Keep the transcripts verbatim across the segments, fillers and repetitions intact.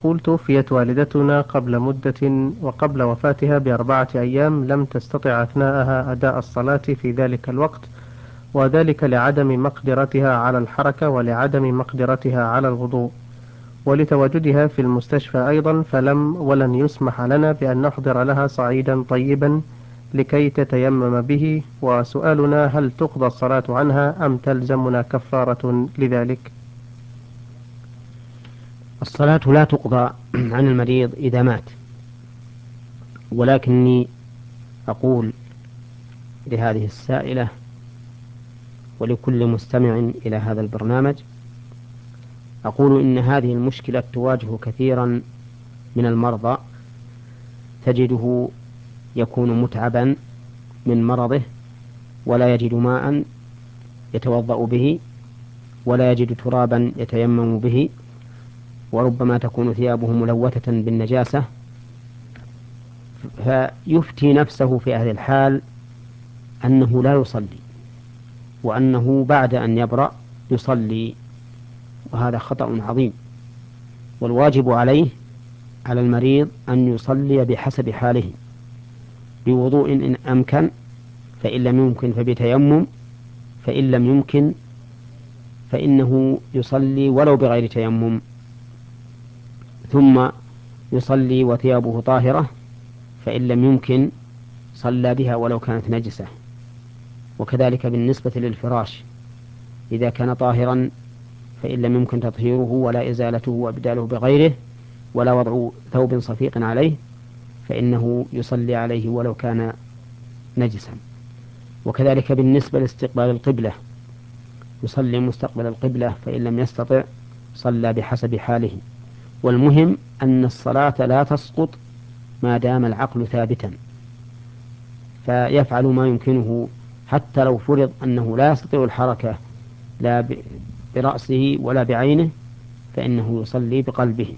قل توفيت والدتنا قبل مدة، وقبل وفاتها بأربعة أيام لم تستطع أثناءها أداء الصلاة في ذلك الوقت، وذلك لعدم مقدرتها على الحركة ولعدم مقدرتها على الوضوء، ولتواجدها في المستشفى أيضا، فلم ولن يسمح لنا بأن نحضر لها صعيدا طيبا لكي تتيمم به. وسؤالنا: هل تقضى الصلاة عنها أم تلزمنا كفارة لذلك؟ الصلاة لا تقضى عن المريض إذا مات، ولكني أقول لهذه السائلة ولكل مستمع إلى هذا البرنامج، أقول إن هذه المشكلة تواجه كثيرا من المرضى، تجده يكون متعبا من مرضه ولا يجد ماء يتوضأ به ولا يجد ترابا يتيمم به، وربما تكون ثيابه ملوثة بالنجاسة، فيفتي نفسه في هذه الحال أنه لا يصلي، وأنه بعد أن يبرأ يصلي، وهذا خطأ عظيم. والواجب عليه على المريض أن يصلي بحسب حاله، بوضوء إن أمكن، فإن لم يمكن فبتيمم، فإن لم يمكن فإنه يصلي ولو بغير تيمم، ثم يصلي وثيابه طاهرة، فإن لم يمكن صلى بها ولو كانت نجسة. وكذلك بالنسبة للفراش، إذا كان طاهرا فإن لم يمكن تطهيره ولا إزالته وإبداله بغيره ولا وضع ثوب صفيق عليه، فإنه يصلي عليه ولو كان نجسا. وكذلك بالنسبة لاستقبال القبلة، يصلي مستقبل القبلة، فإن لم يستطع صلى بحسب حاله. والمهم أن الصلاة لا تسقط ما دام العقل ثابتا، فيفعل ما يمكنه، حتى لو فرض أنه لا يستطيع الحركة لا برأسه ولا بعينه، فإنه يصلي بقلبه.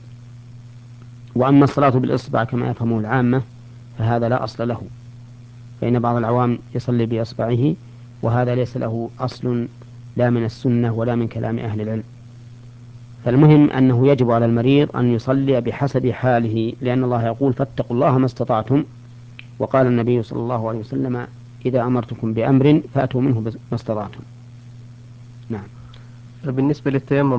وأما الصلاة بالإصبع كما يفهمه العامة فهذا لا أصل له، فإن بعض العوام يصلي بإصبعه، وهذا ليس له أصل لا من السنة ولا من كلام أهل العلم. فالمهم أنه يجب على المريض أن يصلي بحسب حاله، لأن الله يقول: فاتقوا الله ما استطعتم. وقال النبي صلى الله عليه وسلم: إذا أمرتكم بأمر فأتوا منه ما استطعتم. نعم. بالنسبة للتيمم